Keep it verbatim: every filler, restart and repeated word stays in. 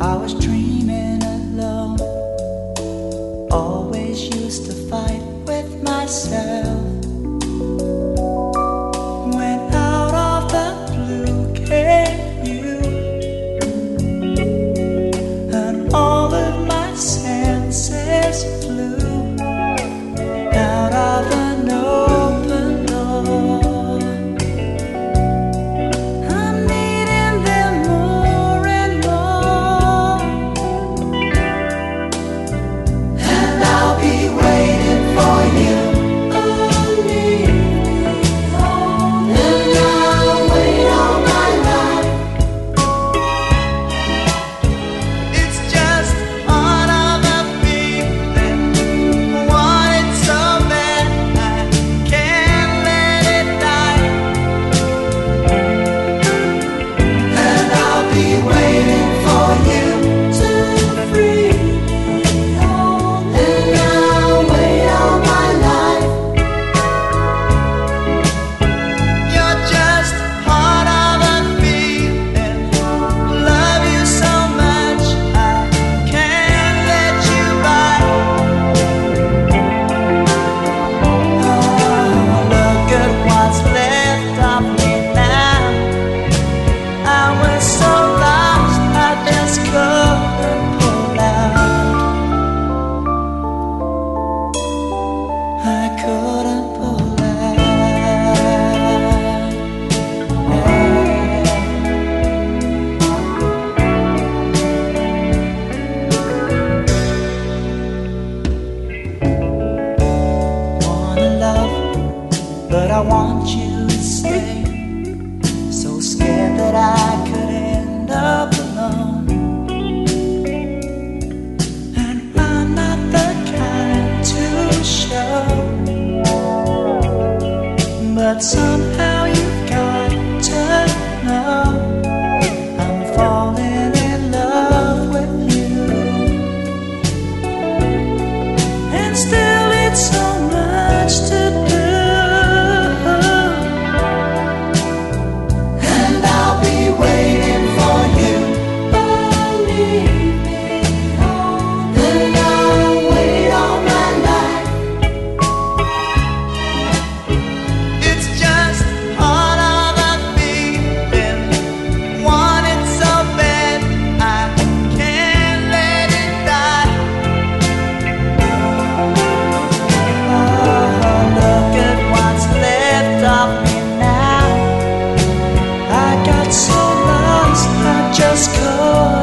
I was dreaming alone, always used to fight with myself. When out of the blue came you, and all of my senses flew out of an open door. I'm needing them more and more, and I'll be waiting for you. But I want you to stay. So scared that I could end up alone. And I'm not the kind to show, but somehow you've got to know I'm falling in love with you. And still it's so much to do. Just call